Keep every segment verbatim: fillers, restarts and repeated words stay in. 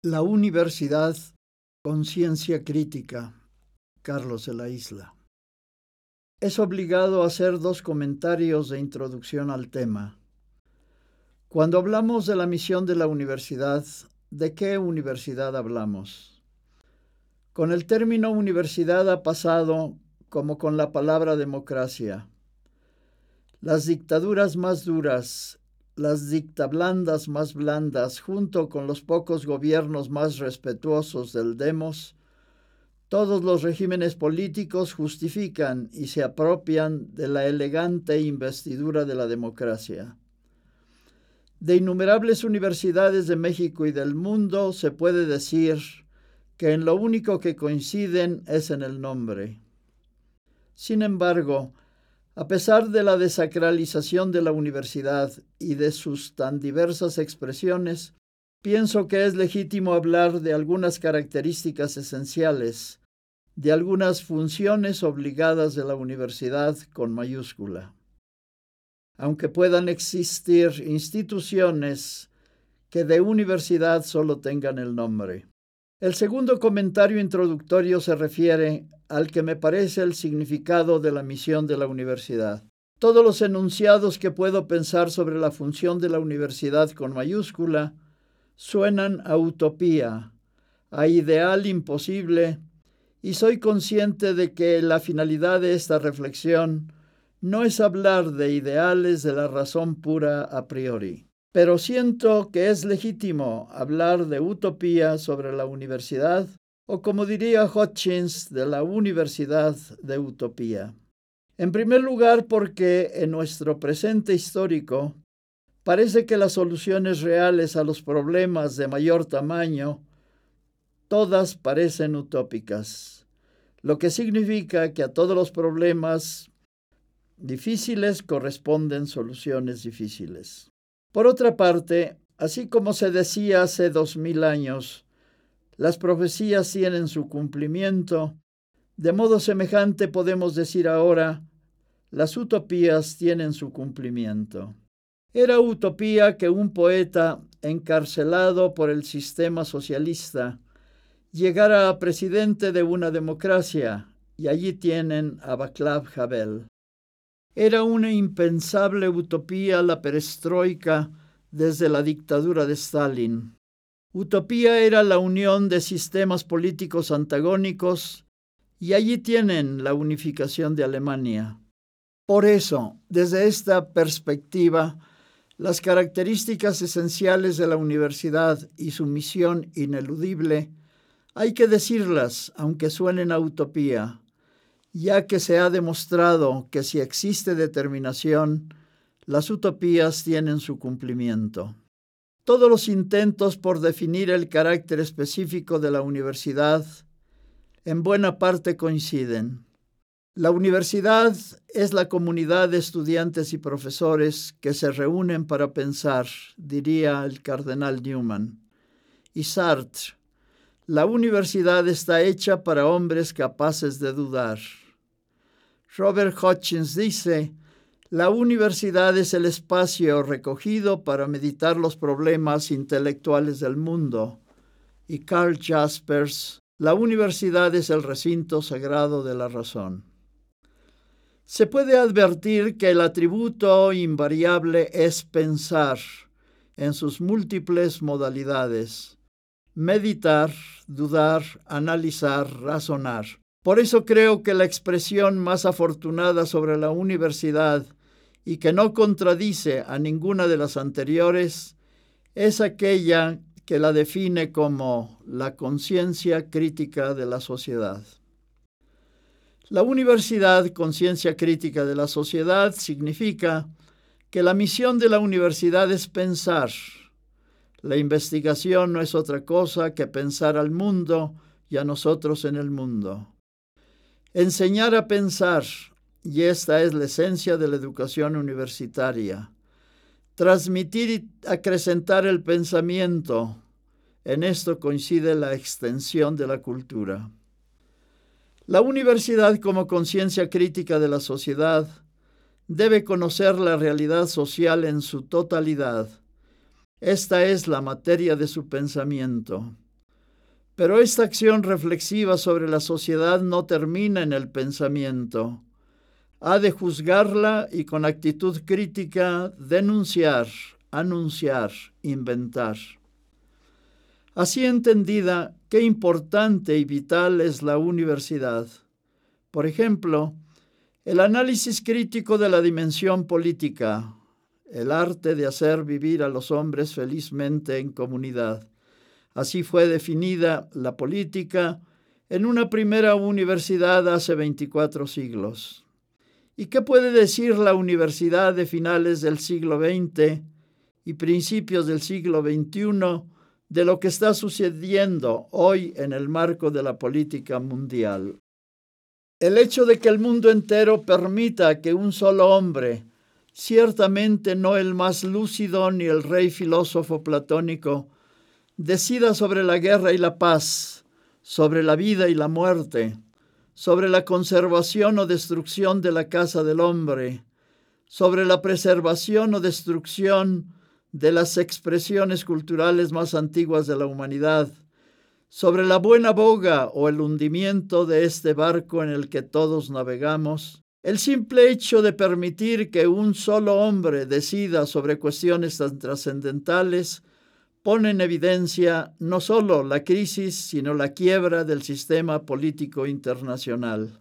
La Universidad, Conciencia Crítica, Carlos de la Isla. Es obligado a hacer dos comentarios de introducción al tema. Cuando hablamos de la misión de la universidad, ¿de qué universidad hablamos? Con el término universidad ha pasado como con la palabra democracia. Las dictaduras más duras, las dictablandas más blandas, junto con los pocos gobiernos más respetuosos del demos, todos los regímenes políticos justifican y se apropian de la elegante investidura de la democracia. De innumerables universidades de México y del mundo se puede decir que en lo único que coinciden es en el nombre. Sin embargo, a pesar de la desacralización de la universidad y de sus tan diversas expresiones, pienso que es legítimo hablar de algunas características esenciales, de algunas funciones obligadas de la universidad con mayúscula. Aunque puedan existir instituciones que de universidad solo tengan el nombre. El segundo comentario introductorio se refiere al que me parece el significado de la misión de la universidad. Todos los enunciados que puedo pensar sobre la función de la universidad con mayúscula suenan a utopía, a ideal imposible, y soy consciente de que la finalidad de esta reflexión no es hablar de ideales de la razón pura a priori. Pero siento que es legítimo hablar de utopía sobre la universidad, o como diría Hutchins, de la universidad de utopía. En primer lugar, porque en nuestro presente histórico parece que las soluciones reales a los problemas de mayor tamaño, todas parecen utópicas, lo que significa que a todos los problemas difíciles corresponden soluciones difíciles. Por otra parte, así como se decía hace dos mil años, las profecías tienen su cumplimiento, de modo semejante podemos decir ahora, las utopías tienen su cumplimiento. Era utopía que un poeta encarcelado por el sistema socialista llegara a presidente de una democracia, y allí tienen a Václav Havel. Era una impensable utopía la perestroika desde la dictadura de Stalin. Utopía era la unión de sistemas políticos antagónicos y allí tienen la unificación de Alemania. Por eso, desde esta perspectiva, las características esenciales de la universidad y su misión ineludible, hay que decirlas, aunque suenen a utopía, ya que se ha demostrado que si existe determinación, las utopías tienen su cumplimiento. Todos los intentos por definir el carácter específico de la universidad en buena parte coinciden. La universidad es la comunidad de estudiantes y profesores que se reúnen para pensar, diría el cardenal Newman. Y Sartre, la universidad está hecha para hombres capaces de dudar. Robert Hutchins dice, la universidad es el espacio recogido para meditar los problemas intelectuales del mundo. Y Karl Jaspers, la universidad es el recinto sagrado de la razón. Se puede advertir que el atributo invariable es pensar en sus múltiples modalidades. Meditar, dudar, analizar, razonar. Por eso creo que la expresión más afortunada sobre la universidad y que no contradice a ninguna de las anteriores es aquella que la define como la conciencia crítica de la sociedad. La universidad, conciencia crítica de la sociedad, significa que la misión de la universidad es pensar. La investigación no es otra cosa que pensar al mundo y a nosotros en el mundo. Enseñar a pensar, y esta es la esencia de la educación universitaria. Transmitir y acrecentar el pensamiento, en esto coincide la extensión de la cultura. La universidad como conciencia crítica de la sociedad debe conocer la realidad social en su totalidad. Esta es la materia de su pensamiento. Pero esta acción reflexiva sobre la sociedad no termina en el pensamiento. Ha de juzgarla y con actitud crítica denunciar, anunciar, inventar. Así entendida, qué importante y vital es la universidad. Por ejemplo, el análisis crítico de la dimensión política, el arte de hacer vivir a los hombres felizmente en comunidad. Así fue definida la política en una primera universidad hace veinticuatro siglos. ¿Y qué puede decir la universidad de finales del siglo veinte y principios del siglo veintiuno de lo que está sucediendo hoy en el marco de la política mundial? El hecho de que el mundo entero permita que un solo hombre, ciertamente no el más lúcido ni el rey filósofo platónico, decida sobre la guerra y la paz, sobre la vida y la muerte, sobre la conservación o destrucción de la casa del hombre, sobre la preservación o destrucción de las expresiones culturales más antiguas de la humanidad, sobre la buena boga o el hundimiento de este barco en el que todos navegamos. El simple hecho de permitir que un solo hombre decida sobre cuestiones tan trascendentales pone en evidencia no solo la crisis, sino la quiebra del sistema político internacional.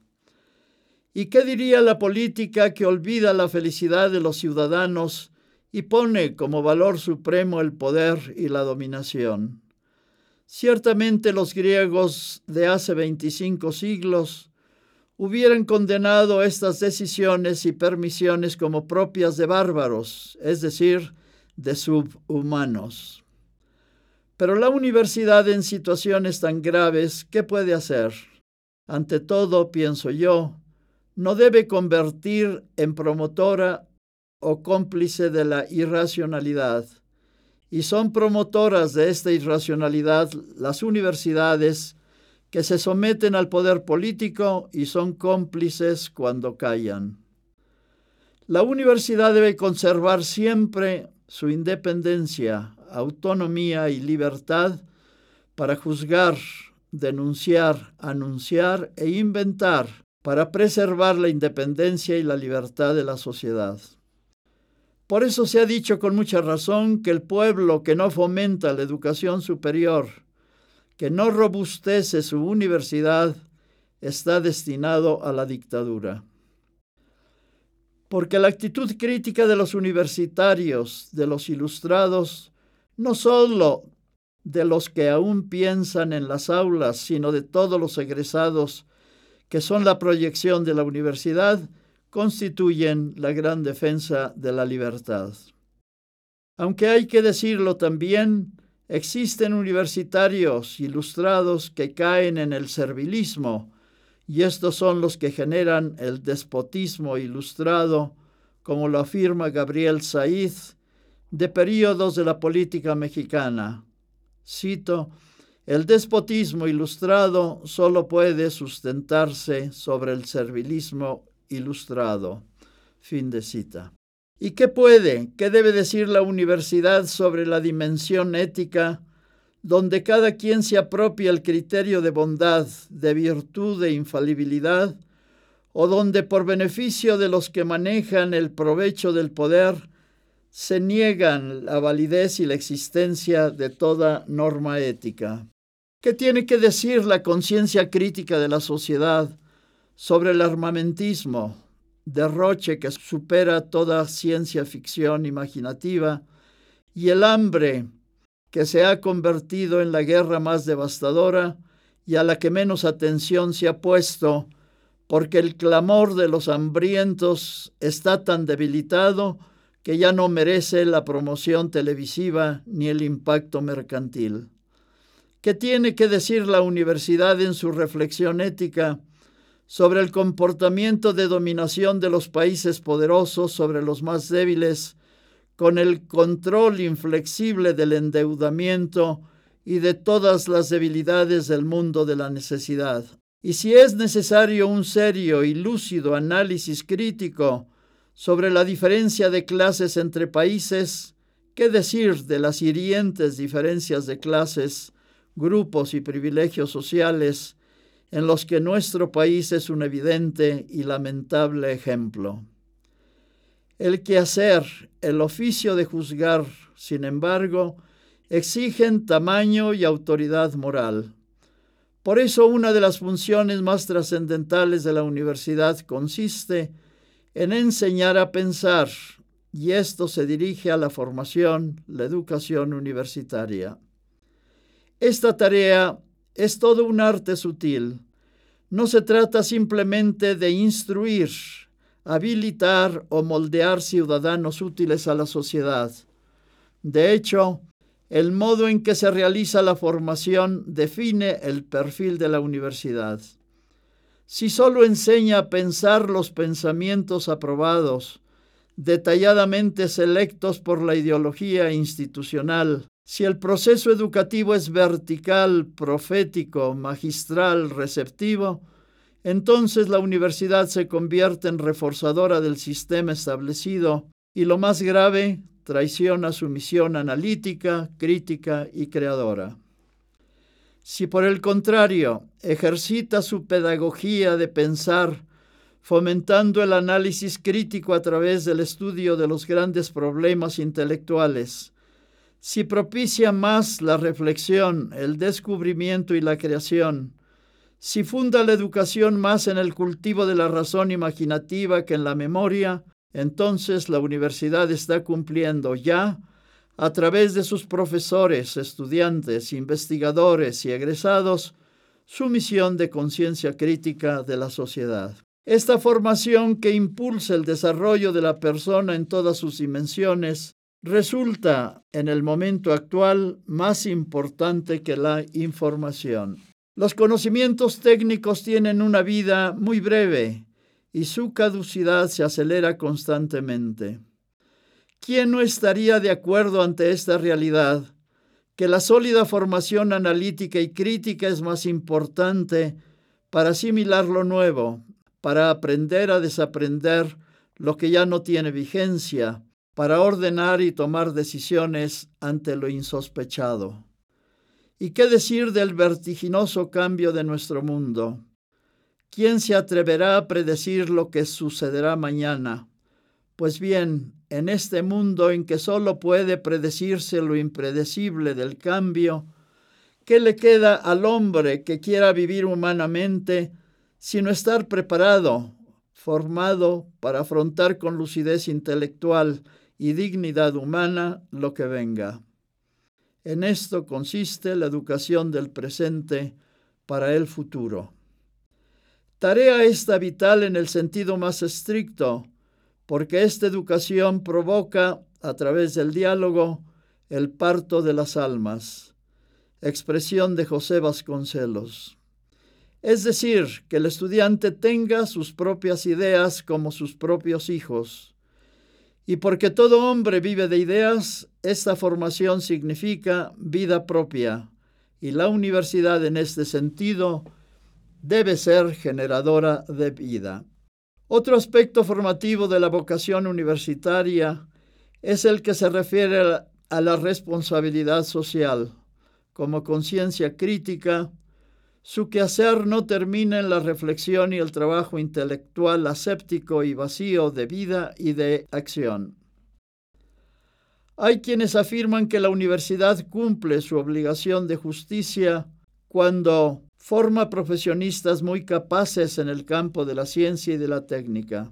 ¿Y qué diría la política que olvida la felicidad de los ciudadanos y pone como valor supremo el poder y la dominación? Ciertamente los griegos de hace veinticinco siglos hubieran condenado estas decisiones y permisiones como propias de bárbaros, es decir, de subhumanos. Pero la universidad en situaciones tan graves, ¿qué puede hacer? Ante todo, pienso yo, no debe convertir en promotora o cómplice de la irracionalidad. Y son promotoras de esta irracionalidad las universidades que se someten al poder político y son cómplices cuando callan. La universidad debe conservar siempre su independencia, autonomía y libertad para juzgar, denunciar, anunciar e inventar para preservar la independencia y la libertad de la sociedad. Por eso se ha dicho con mucha razón que el pueblo que no fomenta la educación superior, que no robustece su universidad, está destinado a la dictadura. Porque la actitud crítica de los universitarios, de los ilustrados, no solo de los que aún piensan en las aulas, sino de todos los egresados, que son la proyección de la universidad, constituyen la gran defensa de la libertad. Aunque hay que decirlo también, existen universitarios ilustrados que caen en el servilismo, y estos son los que generan el despotismo ilustrado, como lo afirma Gabriel Saiz, de períodos de la política mexicana. Cito: el despotismo ilustrado solo puede sustentarse sobre el servilismo ilustrado. Fin de cita. ¿Y qué puede, qué debe decir la universidad sobre la dimensión ética, donde cada quien se apropia el criterio de bondad, de virtud, de infalibilidad, o donde por beneficio de los que manejan el provecho del poder se niegan la validez y la existencia de toda norma ética? ¿Qué tiene que decir la conciencia crítica de la sociedad sobre el armamentismo, derroche que supera toda ciencia ficción imaginativa, y el hambre que se ha convertido en la guerra más devastadora y a la que menos atención se ha puesto, porque el clamor de los hambrientos está tan debilitado que ya no merece la promoción televisiva ni el impacto mercantil? ¿Qué tiene que decir la universidad en su reflexión ética sobre el comportamiento de dominación de los países poderosos sobre los más débiles, con el control inflexible del endeudamiento y de todas las debilidades del mundo de la necesidad? Y si es necesario un serio y lúcido análisis crítico sobre la diferencia de clases entre países, ¿qué decir de las hirientes diferencias de clases grupos y privilegios sociales en los que nuestro país es un evidente y lamentable ejemplo. El quehacer, el oficio de juzgar, sin embargo, exigen tamaño y autoridad moral. Por eso, una de las funciones más trascendentales de la universidad consiste en enseñar a pensar, y esto se dirige a la formación, la educación universitaria. Esta tarea es todo un arte sutil. No se trata simplemente de instruir, habilitar o moldear ciudadanos útiles a la sociedad. De hecho, el modo en que se realiza la formación define el perfil de la universidad. Si solo enseña a pensar los pensamientos aprobados, detalladamente selectos por la ideología institucional, si el proceso educativo es vertical, profético, magistral, receptivo, entonces la universidad se convierte en reforzadora del sistema establecido y, lo más grave, traiciona su misión analítica, crítica y creadora. Si por el contrario ejercita su pedagogía de pensar, fomentando el análisis crítico a través del estudio de los grandes problemas intelectuales, si propicia más la reflexión, el descubrimiento y la creación, si funda la educación más en el cultivo de la razón imaginativa que en la memoria, entonces la universidad está cumpliendo ya, a través de sus profesores, estudiantes, investigadores y egresados, su misión de conciencia crítica de la sociedad. Esta formación que impulsa el desarrollo de la persona en todas sus dimensiones resulta, en el momento actual, más importante que la información. Los conocimientos técnicos tienen una vida muy breve y su caducidad se acelera constantemente. ¿Quién no estaría de acuerdo ante esta realidad, que la sólida formación analítica y crítica es más importante para asimilar lo nuevo, para aprender a desaprender lo que ya no tiene vigencia, para ordenar y tomar decisiones ante lo insospechado? ¿Y qué decir del vertiginoso cambio de nuestro mundo? ¿Quién se atreverá a predecir lo que sucederá mañana? Pues bien, en este mundo en que solo puede predecirse lo impredecible del cambio, ¿qué le queda al hombre que quiera vivir humanamente sino estar preparado, formado para afrontar con lucidez intelectual y dignidad humana lo que venga? En esto consiste la educación del presente para el futuro. Tarea esta vital en el sentido más estricto, porque esta educación provoca, a través del diálogo, el parto de las almas, expresión de José Vasconcelos. Es decir, que el estudiante tenga sus propias ideas como sus propios hijos. Y porque todo hombre vive de ideas, esta formación significa vida propia, y la universidad en este sentido debe ser generadora de vida. Otro aspecto formativo de la vocación universitaria es el que se refiere a la responsabilidad social. Como conciencia crítica, su quehacer no termina en la reflexión y el trabajo intelectual aséptico y vacío de vida y de acción. Hay quienes afirman que la universidad cumple su obligación de justicia cuando forma profesionistas muy capaces en el campo de la ciencia y de la técnica.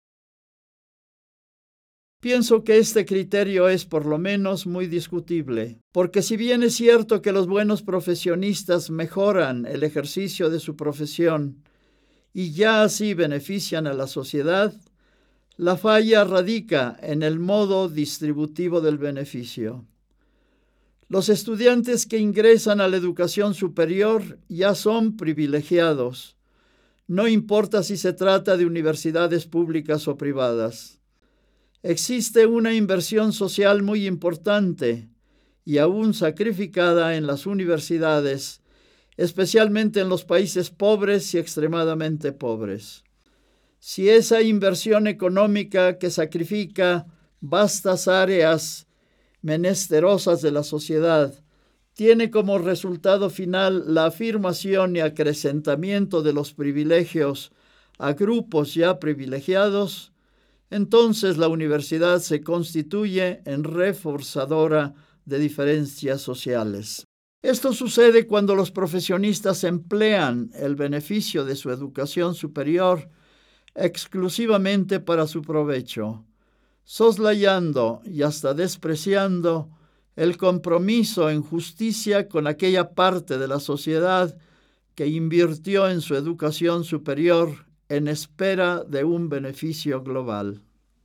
Pienso que este criterio es por lo menos muy discutible, porque si bien es cierto que los buenos profesionistas mejoran el ejercicio de su profesión y ya así benefician a la sociedad, la falla radica en el modo distributivo del beneficio. Los estudiantes que ingresan a la educación superior ya son privilegiados, no importa si se trata de universidades públicas o privadas. Existe una inversión social muy importante y aún sacrificada en las universidades, especialmente en los países pobres y extremadamente pobres. Si esa inversión económica que sacrifica vastas áreas menesterosas de la sociedad tiene como resultado final la afirmación y acrecentamiento de los privilegios a grupos ya privilegiados, entonces la universidad se constituye en reforzadora de diferencias sociales. Esto sucede cuando los profesionistas emplean el beneficio de su educación superior exclusivamente para su provecho, soslayando y hasta despreciando el compromiso en justicia con aquella parte de la sociedad que invirtió en su educación superior en espera de un beneficio global.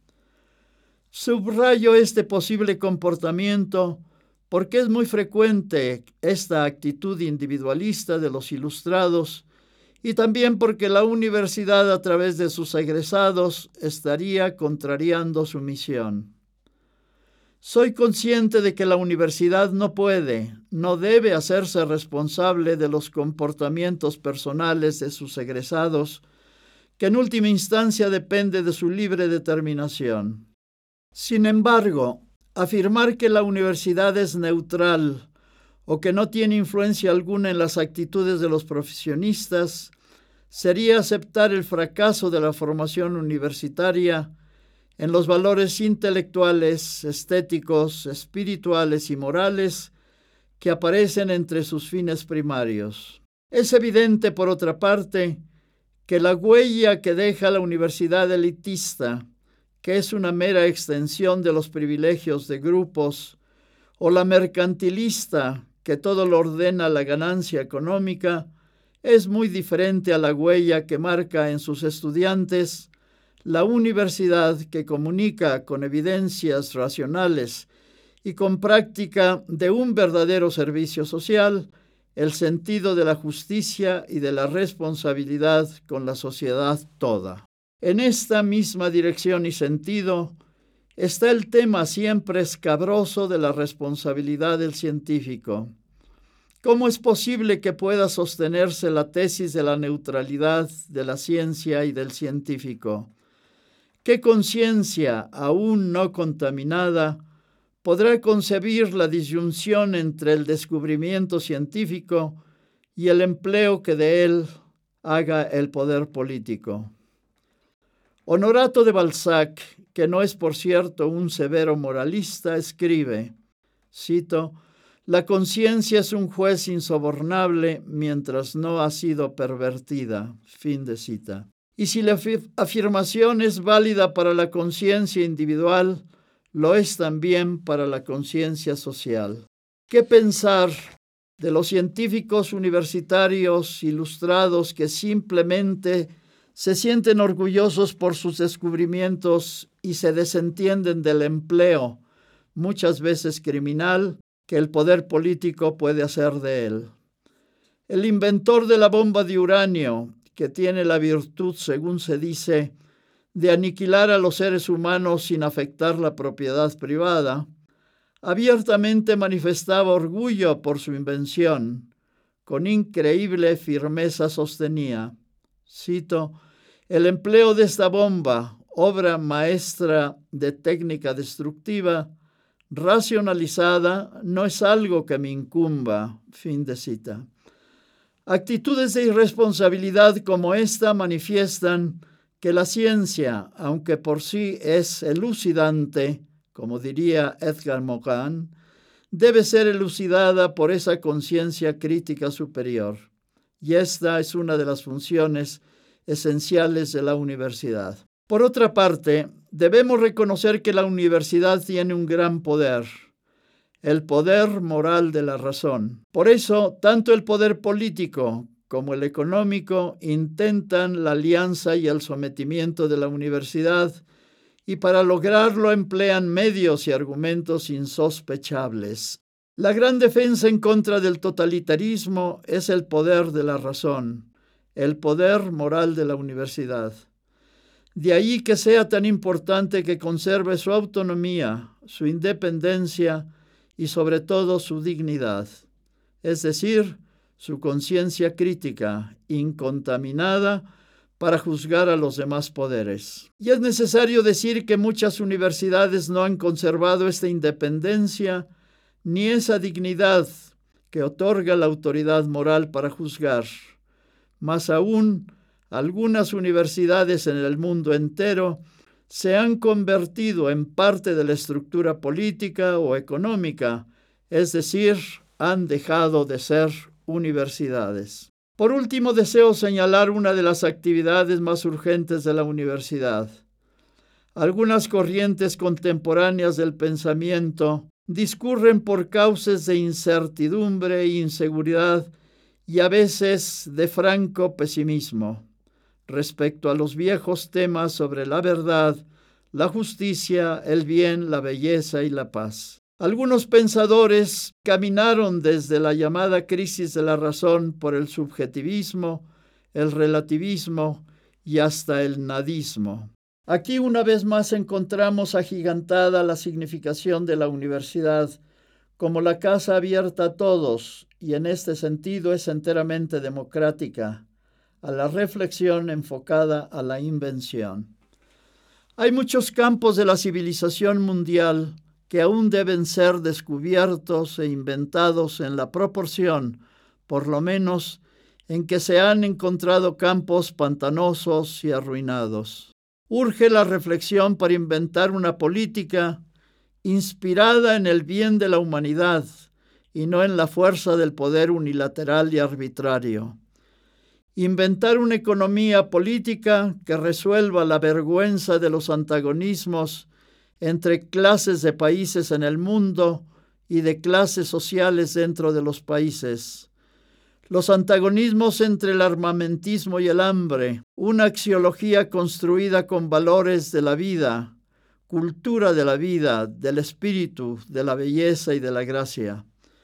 Subrayo este posible comportamiento porque es muy frecuente esta actitud individualista de los ilustrados y también porque la universidad a través de sus egresados estaría contrariando su misión. Soy consciente de que la universidad no puede, no debe hacerse responsable de los comportamientos personales de sus egresados, que en última instancia depende de su libre determinación. Sin embargo, afirmar que la universidad es neutral o que no tiene influencia alguna en las actitudes de los profesionistas sería aceptar el fracaso de la formación universitaria en los valores intelectuales, estéticos, espirituales y morales que aparecen entre sus fines primarios. Es evidente, por otra parte, que la huella que deja la universidad elitista, que es una mera extensión de los privilegios de grupos, o la mercantilista, que todo lo ordena la ganancia económica, es muy diferente a la huella que marca en sus estudiantes la universidad, que comunica con evidencias racionales y con práctica de un verdadero servicio social el sentido de la justicia y de la responsabilidad con la sociedad toda. En esta misma dirección y sentido está el tema siempre escabroso de la responsabilidad del científico. ¿Cómo es posible que pueda sostenerse la tesis de la neutralidad de la ciencia y del científico? ¿Qué conciencia, aún no contaminada, podrá concebir la disyunción entre el descubrimiento científico y el empleo que de él haga el poder político? Honorato de Balzac, que no es por cierto un severo moralista, escribe, cito, «La conciencia es un juez insobornable mientras no ha sido pervertida». Fin de cita. Y si la afirmación es válida para la conciencia individual, lo es también para la conciencia social. ¿Qué pensar de los científicos universitarios ilustrados que simplemente se sienten orgullosos por sus descubrimientos y se desentienden del empleo, muchas veces criminal, que el poder político puede hacer de él? El inventor de la bomba de uranio, que tiene la virtud, según se dice, de aniquilar a los seres humanos sin afectar la propiedad privada, abiertamente manifestaba orgullo por su invención. Con increíble firmeza sostenía, cito, «El empleo de esta bomba, obra maestra de técnica destructiva, racionalizada, no es algo que me incumba». Fin de cita. Actitudes de irresponsabilidad como esta manifiestan que la ciencia, aunque por sí es elucidante, como diría Edgar Morin, debe ser elucidada por esa conciencia crítica superior. Y esta es una de las funciones esenciales de la universidad. Por otra parte, debemos reconocer que la universidad tiene un gran poder, el poder moral de la razón. Por eso, tanto el poder político como el económico intentan la alianza y el sometimiento de la universidad, y para lograrlo emplean medios y argumentos insospechables. La gran defensa en contra del totalitarismo es el poder de la razón, el poder moral de la universidad. De ahí que sea tan importante que conserve su autonomía, su independencia y sobre todo su dignidad, es decir, su conciencia crítica, incontaminada, para juzgar a los demás poderes. Y es necesario decir que muchas universidades no han conservado esta independencia ni esa dignidad que otorga la autoridad moral para juzgar. Más aún, algunas universidades en el mundo entero se han convertido en parte de la estructura política o económica, es decir, han dejado de ser universidades. Por último, deseo señalar una de las actividades más urgentes de la universidad. Algunas corrientes contemporáneas del pensamiento discurren por causas de incertidumbre e inseguridad y a veces de franco pesimismo respecto a los viejos temas sobre la verdad, la justicia, el bien, la belleza y la paz. Algunos pensadores caminaron desde la llamada crisis de la razón por el subjetivismo, el relativismo y hasta el nadismo. Aquí una vez más encontramos agigantada la significación de la universidad como la casa abierta a todos y en este sentido es enteramente democrática, a la reflexión enfocada a la invención. Hay muchos campos de la civilización mundial que aún deben ser descubiertos e inventados en la proporción, por lo menos, en que se han encontrado campos pantanosos y arruinados. Urge la reflexión para inventar una política inspirada en el bien de la humanidad y no en la fuerza del poder unilateral y arbitrario. Inventar una economía política que resuelva la vergüenza de los antagonismos entre clases de países en el mundo y de clases sociales dentro de los países. Los antagonismos entre el armamentismo y el hambre, una axiología construida con valores de la vida, cultura de la vida, del espíritu, de la belleza y de la gracia.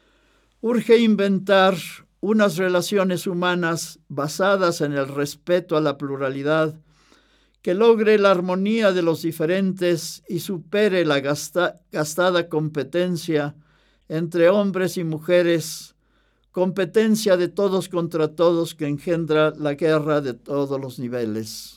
Urge inventar unas relaciones humanas basadas en el respeto a la pluralidad, que logre la armonía de los diferentes y supere la gasta, gastada competencia entre hombres y mujeres, competencia de todos contra todos que engendra la guerra de todos los niveles.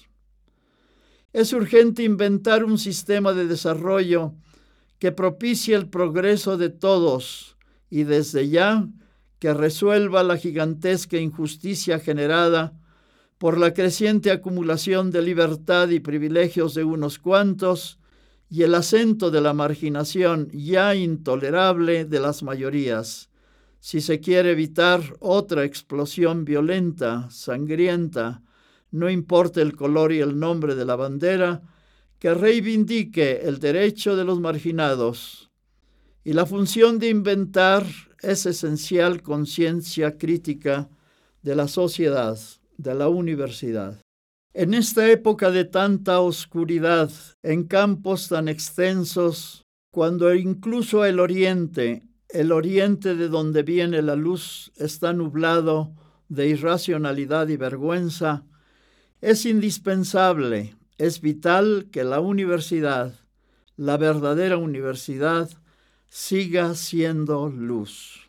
Es urgente inventar un sistema de desarrollo que propicie el progreso de todos y desde ya que resuelva la gigantesca injusticia generada por la creciente acumulación de libertad y privilegios de unos cuantos y el acento de la marginación ya intolerable de las mayorías, si se quiere evitar otra explosión violenta, sangrienta, no importa el color y el nombre de la bandera, que reivindique el derecho de los marginados. Y la función de inventar es esencial conciencia crítica de la sociedad, de la universidad. En esta época de tanta oscuridad, en campos tan extensos, cuando incluso el oriente, el oriente de donde viene la luz, está nublado de irracionalidad y vergüenza, es indispensable, es vital que la universidad, la verdadera universidad, siga siendo luz.